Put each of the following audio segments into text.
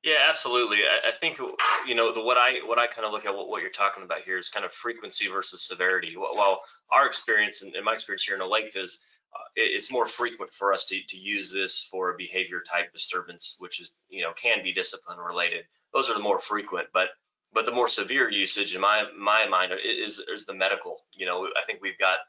Yeah, absolutely. I think the what I kind of look at what you're talking about here is kind of frequency versus severity. While our experience and my experience here in Olathe is it's more frequent for us to use this for a behavior type disturbance, which is can be discipline related. Those are the more frequent, but the more severe usage in my mind is the medical. I think we've got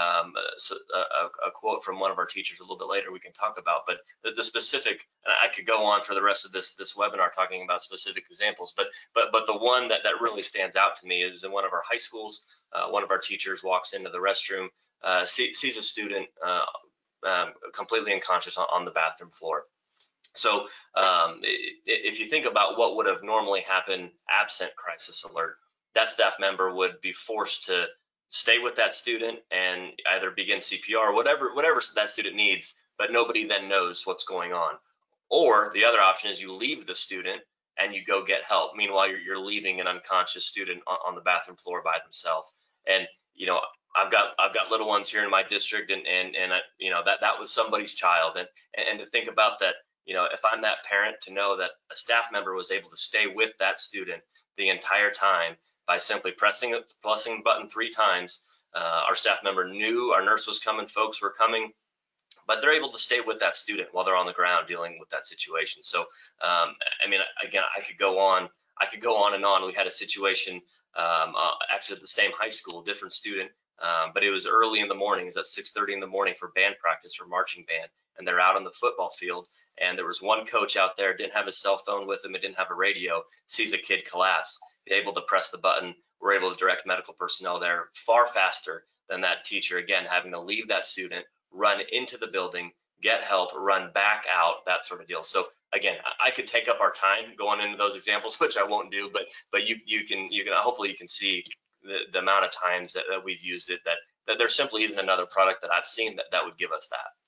a quote from one of our teachers a little bit later we can talk about, but the specific, and I could go on for the rest of this webinar talking about specific examples, but the one that really stands out to me is in one of our high schools. One of our teachers walks into the restroom, sees a student completely unconscious on the bathroom floor. So if you think about what would have normally happened absent crisis alert, that staff member would be forced to stay with that student and either begin CPR, whatever that student needs, but nobody then knows what's going on. Or the other option is you leave the student and you go get help. Meanwhile, you're leaving an unconscious student on the bathroom floor by themselves. And I've got little ones here in my district, and that was somebody's child, and to think about that. If I'm that parent, to know that a staff member was able to stay with that student the entire time by simply pressing the button 3 times. Our staff member knew our nurse was coming, folks were coming, but they're able to stay with that student while they're on the ground dealing with that situation. So, again, I could go on. And on. We had a situation, actually at the same high school, different student, but it was early in the morning. It was at 6:30 in the morning for band practice for marching band, and they're out on the football field. And there was one coach out there, didn't have his cell phone with him, it didn't have a radio, sees a kid collapse, able to press the button. We're able to direct medical personnel there far faster than that teacher, again, having to leave that student, run into the building, get help, run back out, that sort of deal. So again, I could take up our time going into those examples, which I won't do, but you can hopefully you can see the amount of times that we've used it, that there simply isn't another product that I've seen that would give us that.